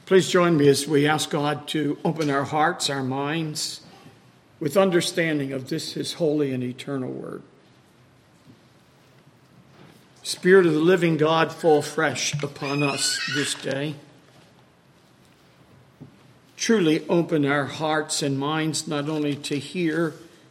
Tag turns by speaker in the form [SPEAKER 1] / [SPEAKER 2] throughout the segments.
[SPEAKER 1] Please join me as we ask God to open our hearts, our minds, with understanding of this, his holy and eternal word. Spirit of the living God, fall fresh upon us this day. Truly open our hearts and minds not only to hear,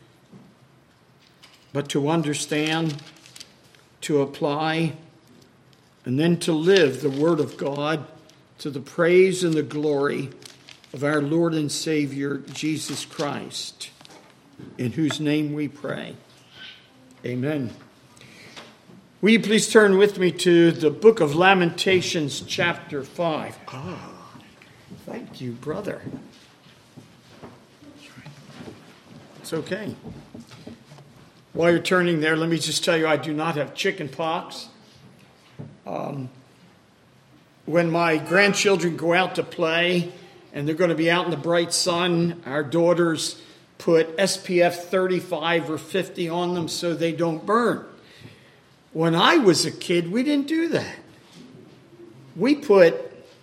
[SPEAKER 1] but to understand, to apply, and then to live the word of God to the praise and the glory of our Lord and Savior, Jesus Christ, in whose name we pray. Amen. Will you please turn with me to the book of Lamentations, chapter 5. Thank you, brother. It's okay. While you're turning there, let me just tell you I do not have chicken pox. When my grandchildren go out to play and they're going to be out in the bright sun, our daughters put SPF 35 or 50 on them so they don't burn. When I was a kid, we didn't do that. We put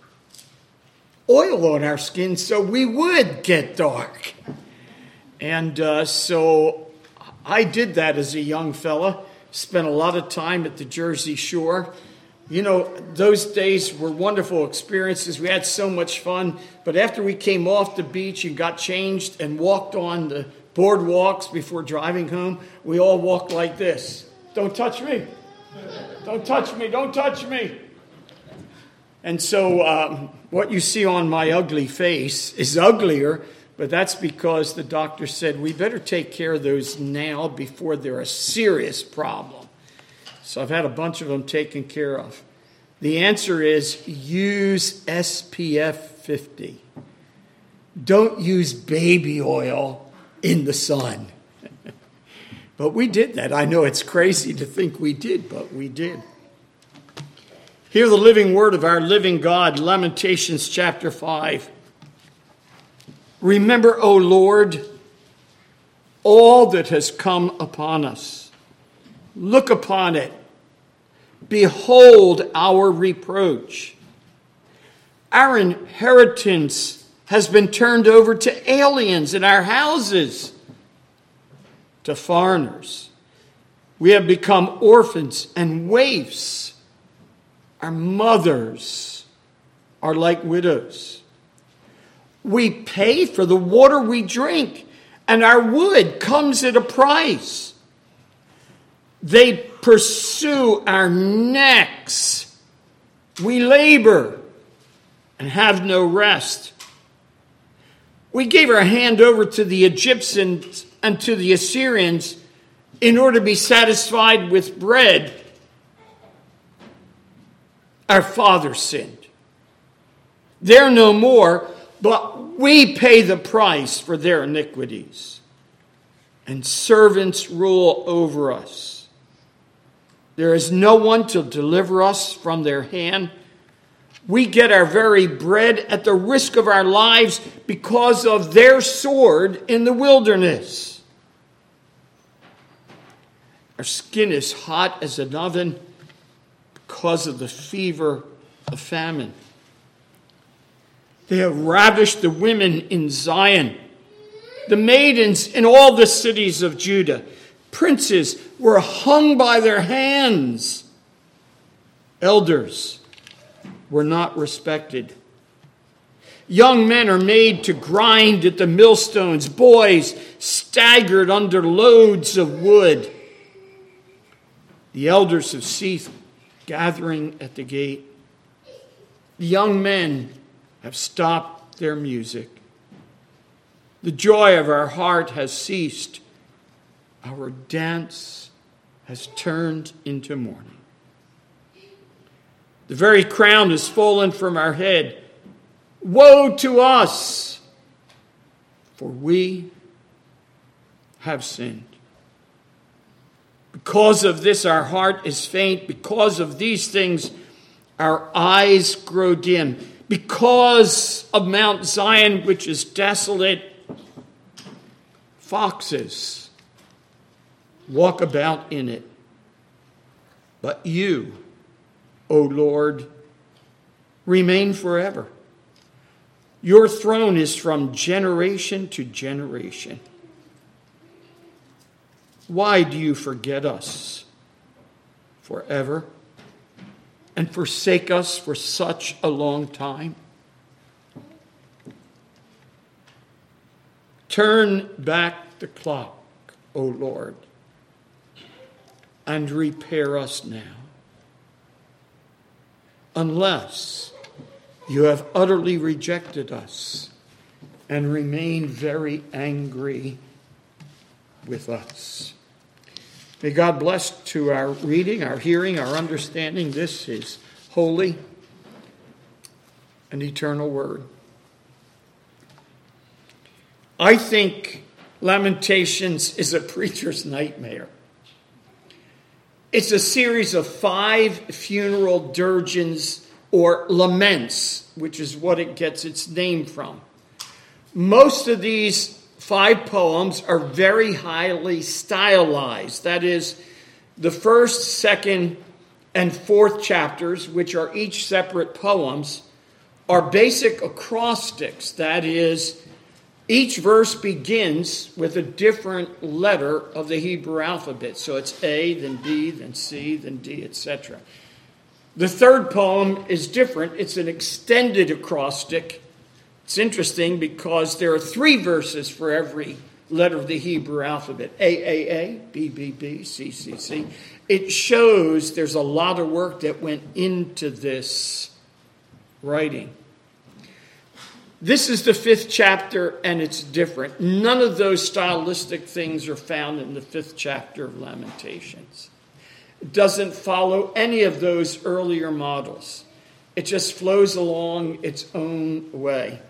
[SPEAKER 1] oil on our skin so we would get dark. And so I did that as a young fella. Spent a lot of time at the Jersey Shore. You know, those days were wonderful experiences. We had so much fun. But after we came off the beach and got changed and walked on the boardwalks before driving home, we all walked like this. Don't touch me. Don't touch me. Don't touch me. And so what you see on my ugly face is uglier, but that's because the doctor said we better take care of those now before they're a serious problem. So I've had a bunch of them taken care of. The answer is use SPF 50. Don't use baby oil in the sun. But we did that. I know it's crazy to think we did, but we did. Hear the living word of our living God, Lamentations chapter 5. Remember, O Lord, all that has come upon us. Look upon it. Behold our reproach. Our inheritance has been turned over to aliens in our houses, to foreigners. We have become orphans and waifs. Our mothers are like widows. We pay for the water we drink, and our wood comes at a price. They pursue our necks. We labor and have no rest. We gave our hand over to the Egyptians and to the Assyrians in order to be satisfied with bread. Our fathers sinned. They're no more, but we pay the price for their iniquities. And servants rule over us. There is no one to deliver us from their hand. We get our very bread at the risk of our lives because of their sword in the wilderness. Our skin is hot as an oven because of the fever of famine. They have ravished the women in Zion, the maidens in all the cities of Judah. Princes were hung by their hands. Elders were not respected. Young men are made to grind at the millstones. Boys staggered under loads of wood. The elders have ceased gathering at the gate. The young men have stopped their music. The joy of our heart has ceased. Our dance has turned into mourning. The very crown has fallen from our head. Woe to us, for we have sinned. Because of this, our heart is faint. Because of these things, our eyes grow dim. Because of Mount Zion, which is desolate, foxes walk about in it. But you, O Lord, remain forever. Your throne is from generation to generation. Why do you forget us forever and forsake us for such a long time? Turn back the clock, O Lord, and repair us now, unless you have utterly rejected us and remain very angry with us. May God bless to our reading, our hearing, our understanding. This is holy and eternal word. I think Lamentations is a preacher's nightmare. It's a series of 5 funeral dirges or laments, which is what it gets its name from. Most of these 5 poems are very highly stylized. That is, the first, second, and fourth chapters, which are each separate poems, are basic acrostics. That is, each verse begins with a different letter of the Hebrew alphabet. So it's A, then B, then C, then D, etc. The third poem is different. It's an extended acrostic. It's interesting because there are 3 verses for every letter of the Hebrew alphabet. A, B, B, B, C, C, C. It shows there's a lot of work that went into this writing. This is the 5th chapter, and it's different. None of those stylistic things are found in the 5th chapter of Lamentations. It doesn't follow any of those earlier models. It just flows along its own way.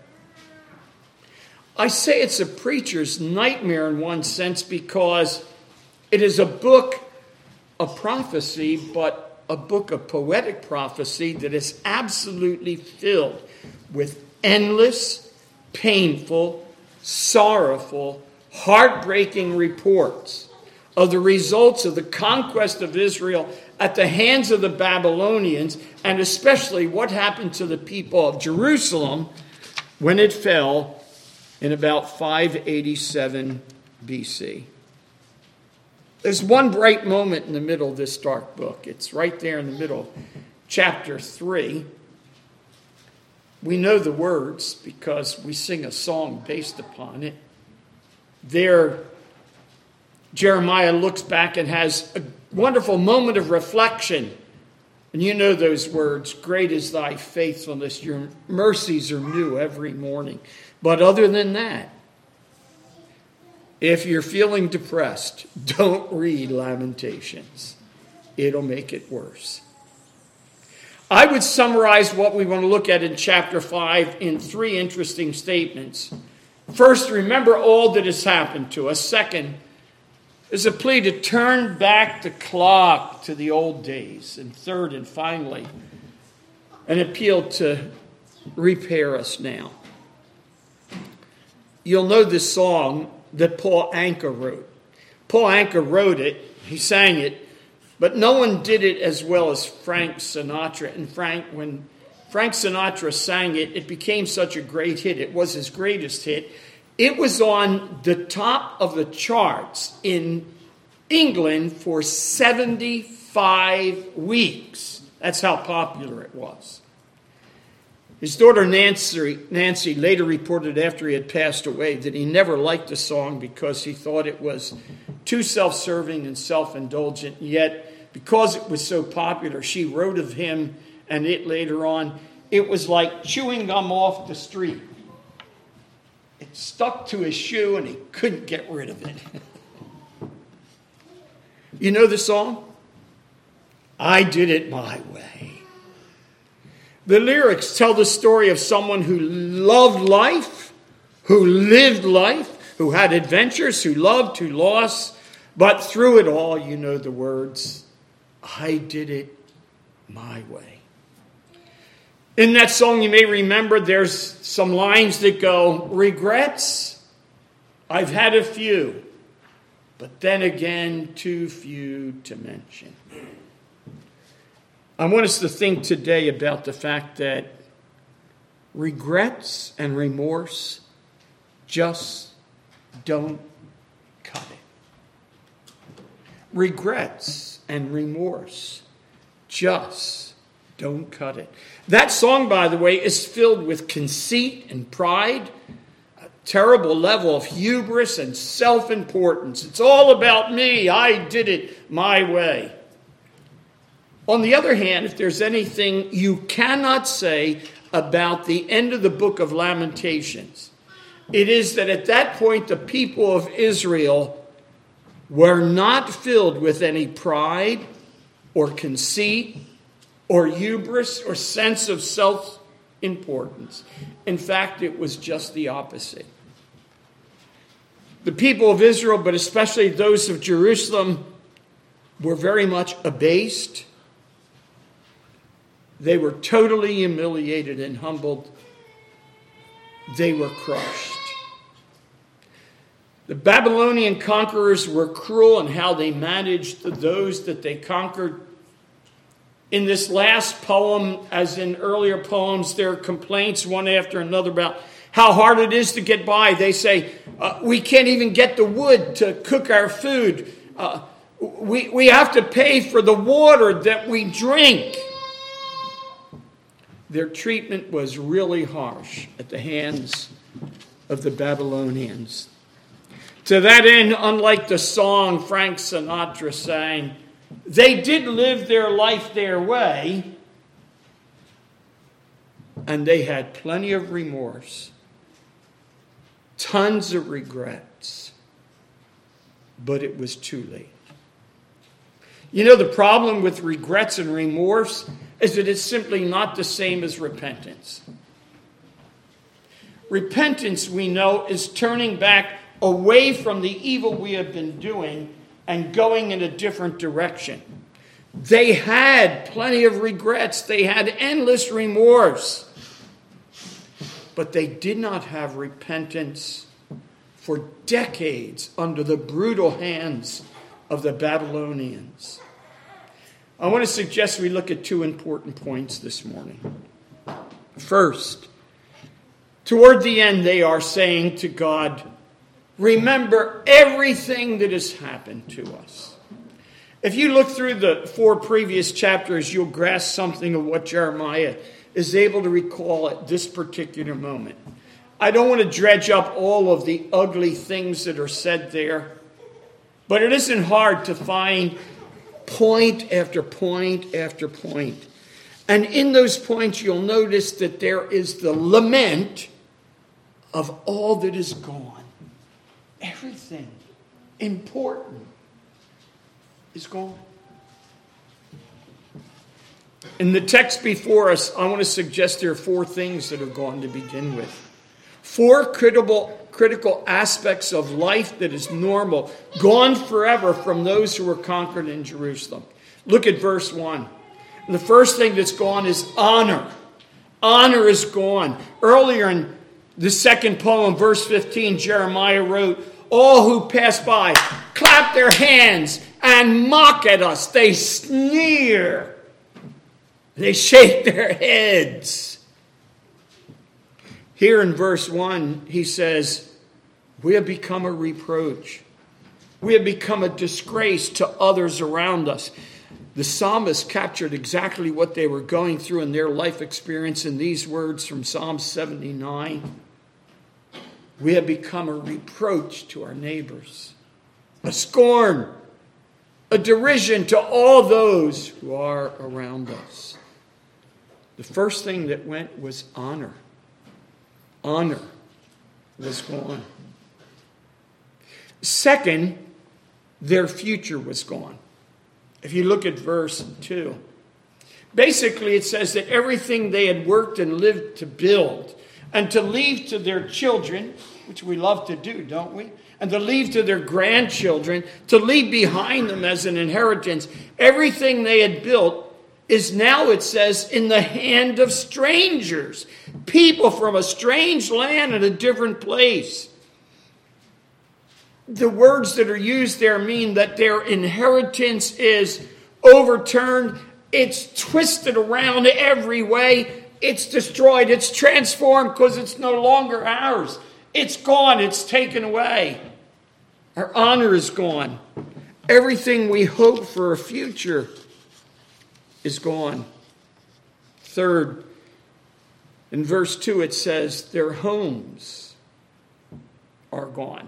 [SPEAKER 1] I say it's a preacher's nightmare in one sense because it is a book of prophecy, but a book of poetic prophecy that is absolutely filled with endless, painful, sorrowful, heartbreaking reports of the results of the conquest of Israel at the hands of the Babylonians, and especially what happened to the people of Jerusalem when it fell in about 587 BC. There's one bright moment in the middle of this dark book. It's right there in the middle, chapter 3. We know the words because we sing a song based upon it. There, Jeremiah looks back and has a wonderful moment of reflection. And you know those words, great is thy faithfulness, your mercies are new every morning. But other than that, if you're feeling depressed, don't read Lamentations. It'll make it worse. I would summarize what we want to look at in chapter 5 in 3 interesting statements. First, remember all that has happened to us. Second, is a plea to turn back the clock to the old days. And third and finally, an appeal to repair us now. You'll know this song that Paul Anka wrote. Paul Anka wrote it, he sang it, but no one did it as well as Frank Sinatra. And when Frank Sinatra sang it, it became such a great hit. It was his greatest hit. It was on the top of the charts in England for 75 weeks. That's how popular it was. His daughter Nancy later reported after he had passed away that he never liked the song because he thought it was too self-serving and self-indulgent. Yet, because it was so popular, she wrote of him and it later on, it was like chewing gum off the street. It stuck to his shoe and he couldn't get rid of it. You know the song? I did it my way. The lyrics tell the story of someone who loved life, who lived life, who had adventures, who loved, who lost. But through it all, you know the words, I did it my way. In that song, you may remember there's some lines that go, regrets, I've had a few, but then again, too few to mention. I want us to think today about the fact that Regrets and remorse just don't cut it. Regrets and remorse just don't cut it. That song, by the way, is filled with conceit and pride, a terrible level of hubris and self-importance. It's all about me. I did it my way. On the other hand, if there's anything you cannot say about the end of the book of Lamentations, it is that at that point the people of Israel were not filled with any pride or conceit or hubris or sense of self-importance. In fact, it was just the opposite. The people of Israel, but especially those of Jerusalem, were very much abased. They were totally humiliated and humbled. They were crushed. The Babylonian conquerors were cruel in how they managed those that they conquered. In this last poem, as in earlier poems, there are complaints one after another about how hard it is to get by. They say, we can't even get the wood to cook our food. We have to pay for the water that we drink. Their treatment was really harsh at the hands of the Babylonians. To that end, unlike the song Frank Sinatra sang, they did live their life their way, and they had plenty of remorse, tons of regrets, but it was too late. You know, the problem with regrets and remorse is that it's simply not the same as repentance. Repentance, we know, is turning back away from the evil we have been doing and going in a different direction. They had plenty of regrets. They had endless remorse. But they did not have repentance for decades under the brutal hands of the Babylonians. I want to suggest we look at two important points this morning. First, toward the end, they are saying to God, remember everything that has happened to us. If you look through the 4 previous chapters, you'll grasp something of what Jeremiah is able to recall at this particular moment. I don't want to dredge up all of the ugly things that are said there, but it isn't hard to find point after point after point. And in those points, you'll notice that there is the lament of all that is gone. Everything important is gone. In the text before us, I want to suggest there are 4 things that are gone to begin with. 4 critical aspects of life that is normal, gone forever from those who were conquered in Jerusalem. Look at verse 1. The first thing that's gone is honor. Honor is gone. Earlier in the second poem, verse 15, Jeremiah wrote, all who pass by clap their hands and mock at us. They sneer. They shake their heads. Here in verse 1, he says, we have become a reproach. We have become a disgrace to others around us. The psalmist captured exactly what they were going through in their life experience in these words from Psalm 79. We have become a reproach to our neighbors, a scorn, a derision to all those who are around us. The first thing that went was honor. Honor was gone. Second, their future was gone. If you look at verse 2, basically it says that everything they had worked and lived to build and to leave to their children, which we love to do, don't we? And to leave to their grandchildren, to leave behind them as an inheritance, everything they had built is now, it says, in the hand of strangers. People from a strange land and a different place. The words that are used there mean that their inheritance is overturned. It's twisted around every way. It's destroyed. It's transformed because it's no longer ours. It's gone. It's taken away. Our honor is gone. Everything we hope for a future is gone. Third, in verse 2 it says, their homes are gone.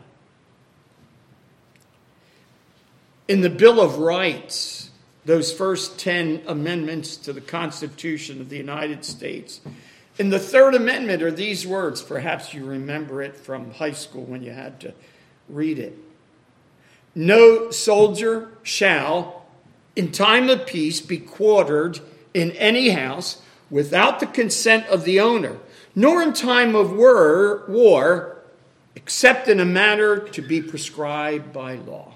[SPEAKER 1] In the Bill of Rights, those first 10 amendments to the Constitution of the United States, in the Third Amendment are these words. Perhaps you remember it from high school when you had to read it. No soldier shall, in time of peace, be quartered in any house without the consent of the owner, nor in time of war, except in a manner to be prescribed by law.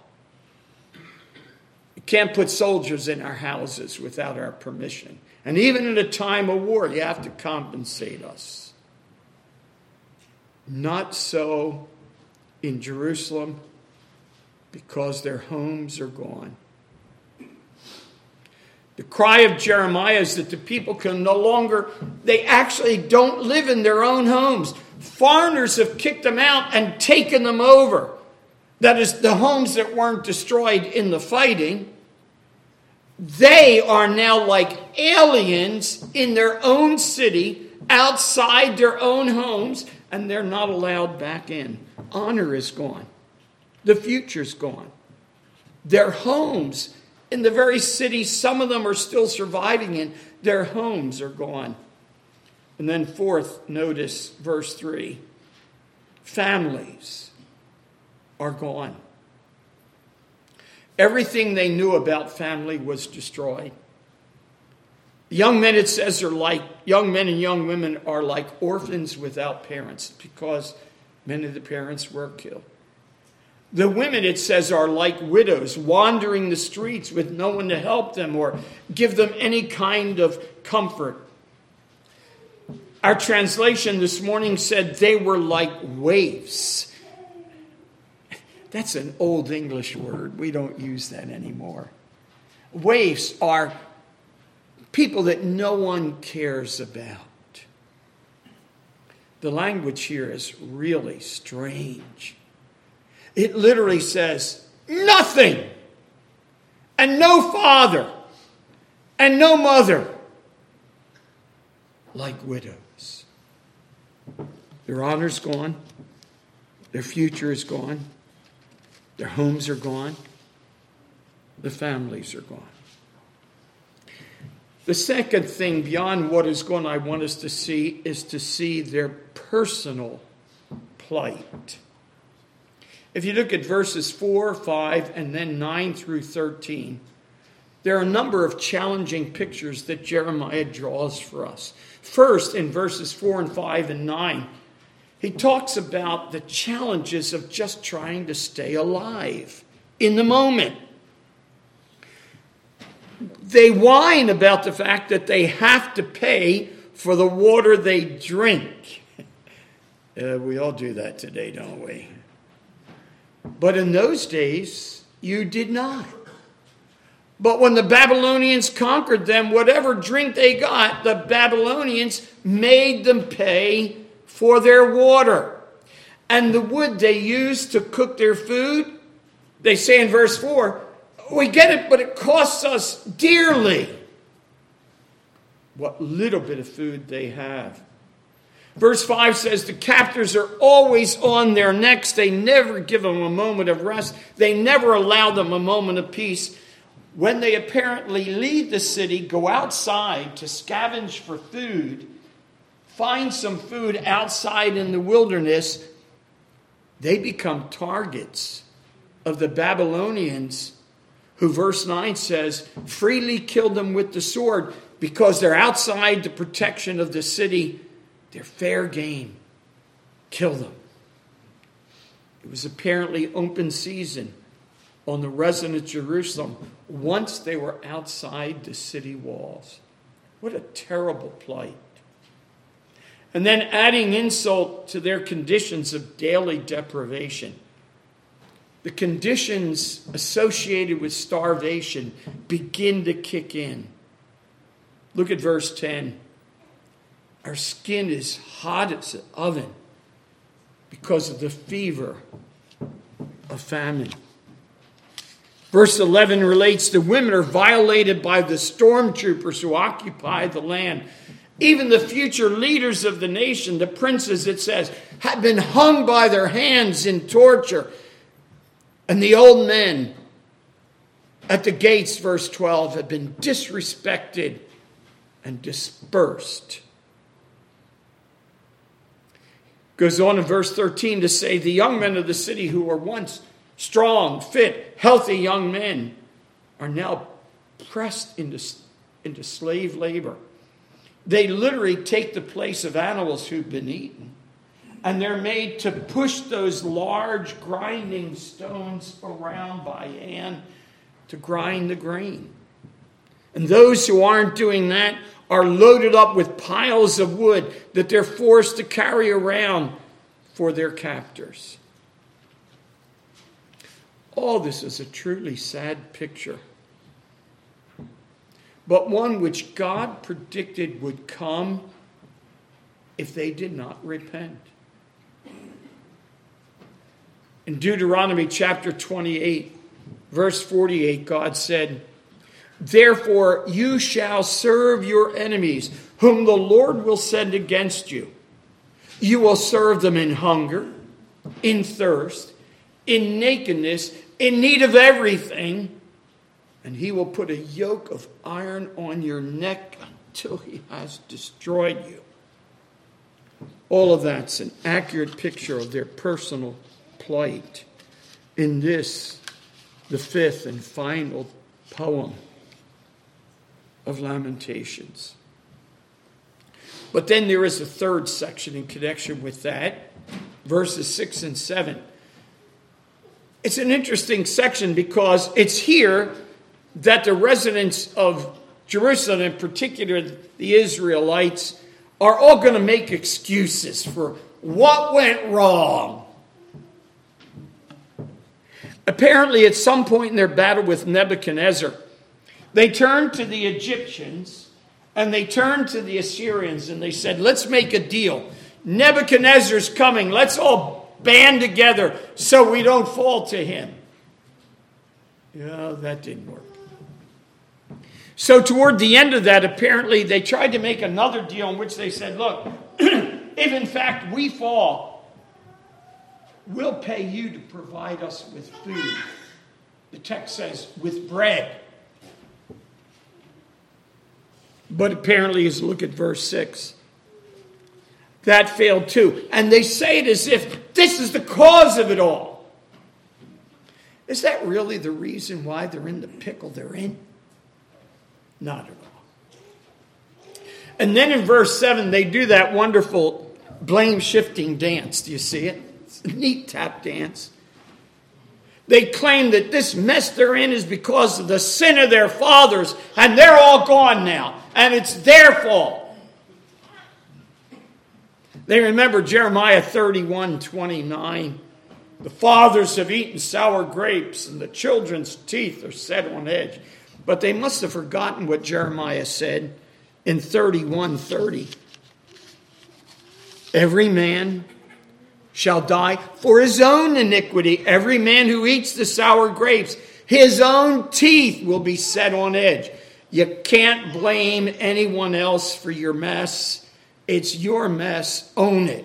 [SPEAKER 1] You can't put soldiers in our houses without our permission. And even in a time of war, you have to compensate us. Not so in Jerusalem, because their homes are gone. The cry of Jeremiah is that the people can no longer, they actually don't live in their own homes. Foreigners have kicked them out and taken them over. That is, the homes that weren't destroyed in the fighting. They are now like aliens in their own city, outside their own homes, and they're not allowed back in. Honor is gone. The future's gone. Their homes in the very city some of them are still surviving in, their homes are gone. And then fourth, notice verse 3. Families are gone. Everything they knew about family was destroyed. Young men, it says, are like, young men and young women are like orphans without parents because many of the parents were killed. The women, it says, are like widows wandering the streets with no one to help them or give them any kind of comfort. Our translation this morning said they were like waifs. That's an old English word. We don't use that anymore. Waifs are people that no one cares about. The language here is really strange. It literally says, nothing, and no father, and no mother, like widows. Their honor's gone. Their future is gone. Their homes are gone. The families are gone. The second thing beyond what is gone I want us to see is to see their personal plight. If you look at verses 4, 5, and then 9 through 13, there are a number of challenging pictures that Jeremiah draws for us. First, in verses 4 and 5 and 9, he talks about the challenges of just trying to stay alive in the moment. They whine about the fact that they have to pay for the water they drink. We all do that today, don't we? But in those days, you did not. But when the Babylonians conquered them, whatever drink they got, the Babylonians made them pay for their water. And the wood they used to cook their food, they say in verse 4, we get it, but it costs us dearly. What little bit of food they have. Verse 5 says the captors are always on their necks. They never give them a moment of rest. They never allow them a moment of peace. When they apparently leave the city, go outside to scavenge for food, find some food outside in the wilderness, they become targets of the Babylonians, who verse 9 says freely killed them with the sword because they're outside the protection of the city. They're fair game. Kill them. It was apparently open season on the residents of Jerusalem once they were outside the city walls. What a terrible plight. And then adding insult to their conditions of daily deprivation. The conditions associated with starvation begin to kick in. Look at verse 10. Our skin is hot as an oven because of the fever of famine. Verse 11 relates the women are violated by the stormtroopers who occupy the land. Even the future leaders of the nation, the princes, it says, had been hung by their hands in torture. And the old men at the gates, verse 12, have been disrespected and dispersed. Goes on in verse 13 to say, the young men of the city who were once strong, fit, healthy young men are now pressed into slave labor. They literally take the place of animals who've been eaten. And they're made to push those large grinding stones around by hand to grind the grain. And those who aren't doing that are loaded up with piles of wood that they're forced to carry around for their captors. All this is a truly sad picture, but one which God predicted would come if they did not repent. In Deuteronomy chapter 28, verse 48, God said, therefore you shall serve your enemies, whom the Lord will send against you. You will serve them in hunger, in thirst, in nakedness, in need of everything, and he will put a yoke of iron on your neck until he has destroyed you. All of that's an accurate picture of their personal plight in this, the fifth and final poem of Lamentations. But then there is a third section in connection with that, verses 6 and 7. It's an interesting section because it's here that the residents of Jerusalem, in particular the Israelites, are all going to make excuses for what went wrong. Apparently, at some point in their battle with Nebuchadnezzar, they turned to the Egyptians and they turned to the Assyrians and they said, let's make a deal. Nebuchadnezzar's coming. Let's all band together so we don't fall to him. Yeah, that didn't work. So toward the end of that, apparently they tried to make another deal in which they said, look, if in fact we fall, we'll pay you to provide us with food. The text says, with bread. But apparently, as you look at verse 6, that failed too. And they say it as if this is the cause of it all. Is that really the reason why they're in the pickle they're in? Not at all. And then in verse 7, they do that wonderful blame-shifting dance. Do you see it? It's a neat tap dance. They claim that this mess they're in is because of the sin of their fathers, and they're all gone now, and it's their fault. They remember Jeremiah 31:29. The fathers have eaten sour grapes, and the children's teeth are set on edge. But they must have forgotten what Jeremiah said in 31:30. Every man shall die for his own iniquity. Every man who eats the sour grapes, his own teeth will be set on edge. You can't blame anyone else for your mess. It's your mess. Own it.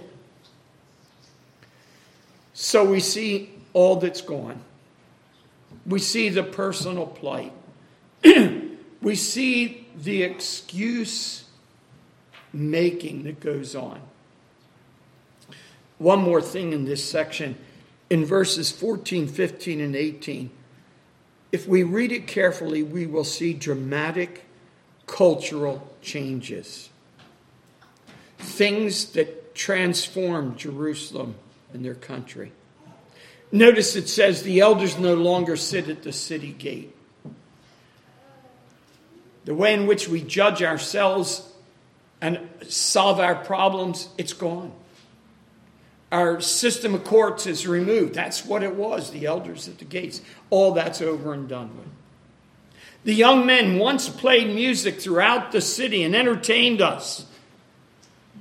[SPEAKER 1] So we see all that's gone. We see the personal plight. We see the excuse making that goes on. One more thing in this section. In verses 14, 15, and 18, if we read it carefully, we will see dramatic cultural changes. Things that transformed Jerusalem and their country. Notice it says the elders no longer sit at the city gate. The way in which we judge ourselves and solve our problems, it's gone. Our system of courts is removed. That's what it was, the elders at the gates. All that's over and done with. The young men once played music throughout the city and entertained us.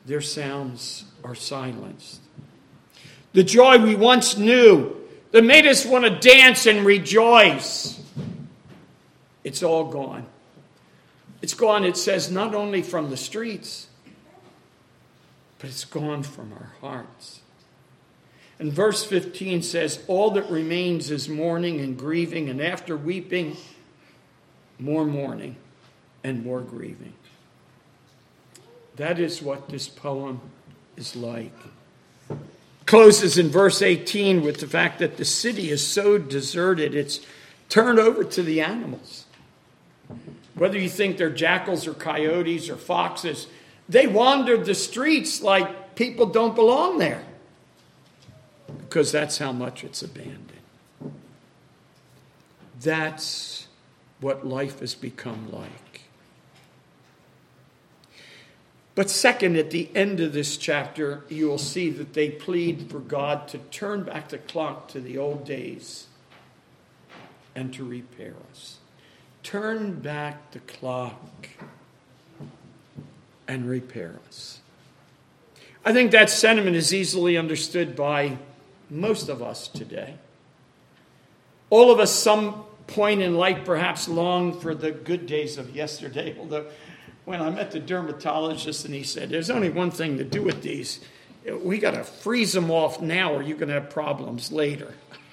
[SPEAKER 1] their sounds are silenced. The joy we once knew that made us want to dance and rejoice, it's all gone. It's gone, it says, not only from the streets, but it's gone from our hearts. And verse 15 says, all that remains is mourning and grieving, and after weeping, more mourning and more grieving. That is what this poem is like. Closes in verse 18 with the fact that the city is so deserted, it's turned over to the animals. Whether you think they're jackals or coyotes or foxes, they wander the streets like people don't belong there. Because that's how much it's abandoned. That's what life has become like. But second, at the end of this chapter, you will see that they plead for God to turn back the clock to the old days and to repair us. Turn back the clock and repair us. I think that sentiment is easily understood by most of us today. All of us, some point in life, perhaps long for the good days of yesterday. Although, when I met the dermatologist and he said, there's only one thing to do with these. We got to freeze them off now or you're going to have problems later.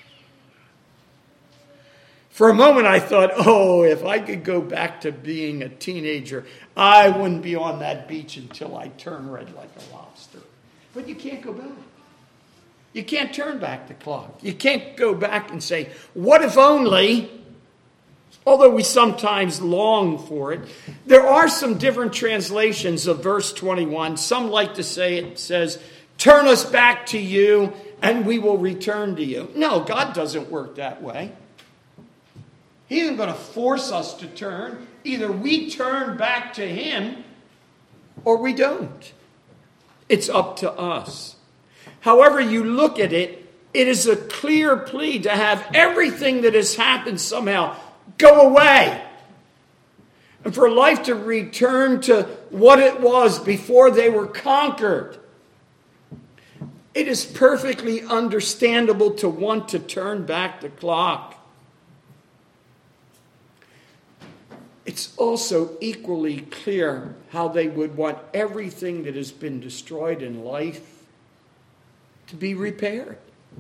[SPEAKER 1] For a moment I thought, oh, if I could go back to being a teenager, I wouldn't be on that beach until I turn red like a lobster. But you can't go back. You can't turn back the clock. You can't go back and say, what if only, although we sometimes long for it. There are some different translations of verse 21. Some like to say it says, turn us back to you and we will return to you. No, God doesn't work that way. He isn't going to force us to turn. Either we turn back to him or we don't. It's up to us. However you look at it, it is a clear plea to have everything that has happened somehow go away. And for life to return to what it was before they were conquered. It is perfectly understandable to want to turn back the clock. It's also equally clear how they would want everything that has been destroyed in life to be repaired.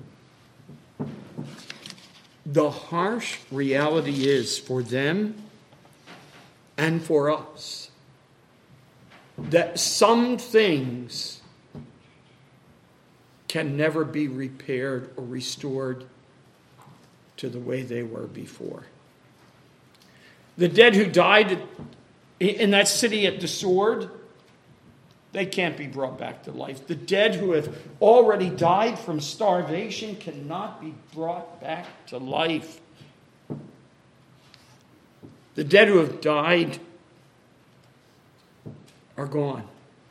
[SPEAKER 1] The harsh reality is for them and for us that some things can never be repaired or restored to the way they were before. The dead who died in that city at the sword, they can't be brought back to life. The dead who have already died from starvation cannot be brought back to life. The dead who have died are gone.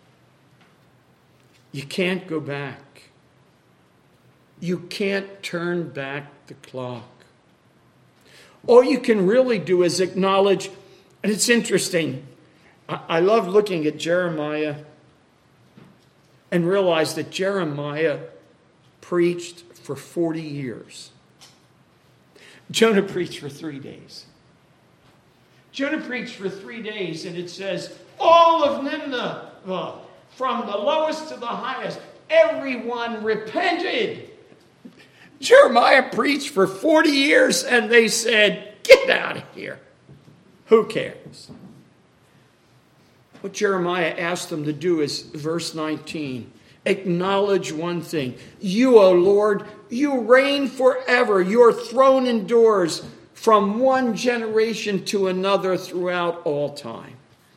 [SPEAKER 1] You can't go back. You can't turn back the clock. All you can really do is acknowledge, and it's interesting. I love looking at Jeremiah and realize that Jeremiah preached for 40 years. Jonah preached for 3 days. Jonah preached for 3 days, and it says, all of Nineveh, from the lowest to the highest, everyone repented. Jeremiah preached for 40 years, and they said, get out of here. Who cares? What Jeremiah asked them to do is, verse 19, acknowledge one thing. You, O Lord, you reign forever. Your throne endures from one generation to another throughout all time.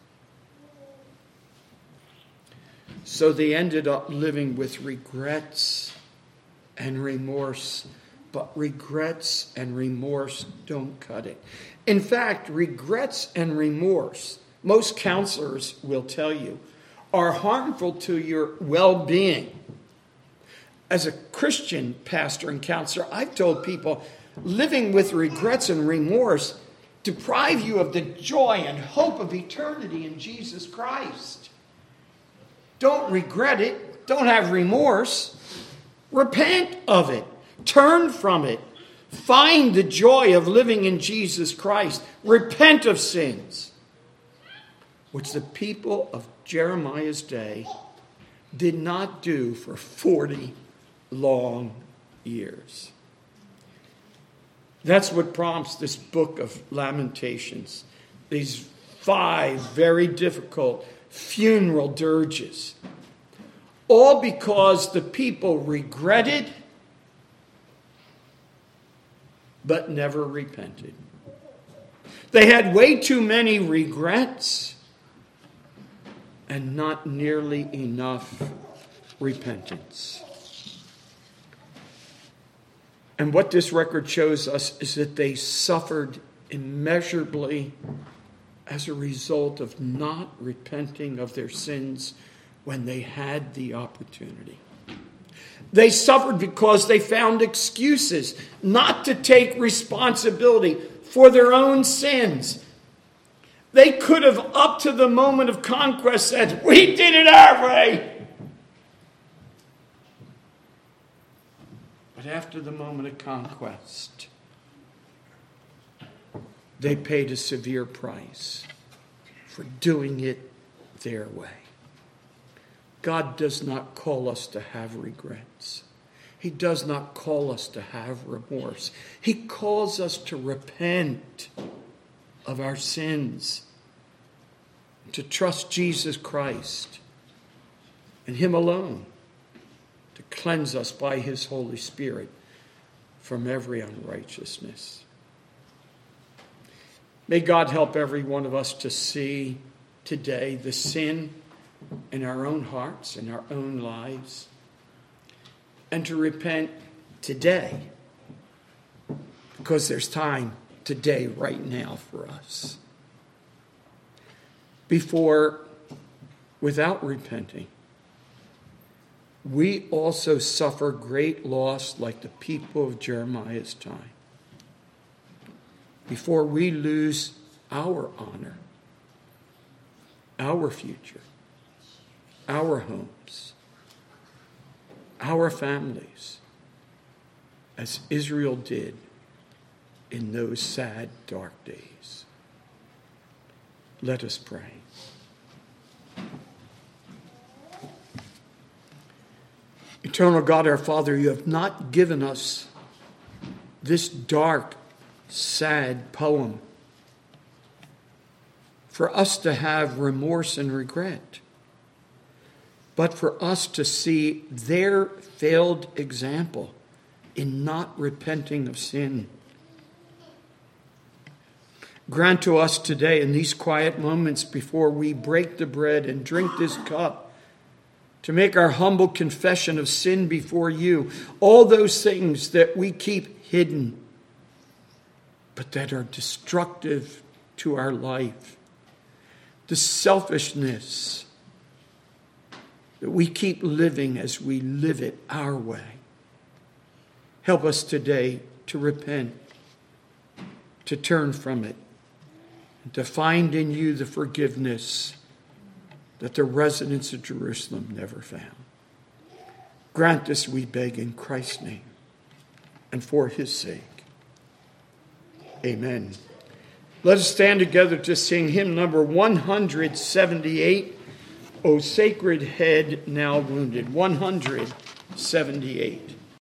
[SPEAKER 1] So they ended up living with regrets and remorse. But regrets and remorse don't cut it. In fact, regrets and remorse, most counselors will tell you, are harmful to your well-being. As a Christian pastor and counselor, I've told people living with regrets and remorse deprive you of the joy and hope of eternity in Jesus Christ. Don't regret it. Don't have remorse. Repent of it. Turn from it. Find the joy of living in Jesus Christ. Repent of sins, which the people of Jeremiah's day did not do for 40 long years. That's what prompts this book of Lamentations. These 5 very difficult funeral dirges. All because the people regretted but never repented. They had way too many regrets and not nearly enough repentance. And what this record shows us is that they suffered immeasurably as a result of not repenting of their sins when they had the opportunity. They suffered because they found excuses not to take responsibility for their own sins. They could have, up to the moment of conquest, said, "We did it our way." But after the moment of conquest, they paid a severe price for doing it their way. God does not call us to have regrets. He does not call us to have remorse. He calls us to repent of our sins, to trust Jesus Christ and Him alone to cleanse us by His Holy Spirit from every unrighteousness. May God help every one of us to see today the sin in our own hearts, in our own lives, and to repent today, because there's time today, right now, for us. Before, without repenting, we also suffer great loss like the people of Jeremiah's time. Before we lose our honor, our future, our homes, our families, as Israel did in those sad, dark days. Let us pray. Eternal God, our Father, you have not given us this dark, sad poem for us to have remorse and regret, but for us to see their failed example in not repenting of sin. Grant to us today, in these quiet moments before we break the bread and drink this cup, to make our humble confession of sin before you, all those things that we keep hidden, but that are destructive to our life, the selfishness that we keep living as we live it our way. Help us today to repent, to turn from it, and to find in you the forgiveness that the residents of Jerusalem never found. Grant this, we beg, in Christ's name and for his sake. Amen. Let us stand together to sing hymn number 178, O Sacred Head Now Wounded. 178.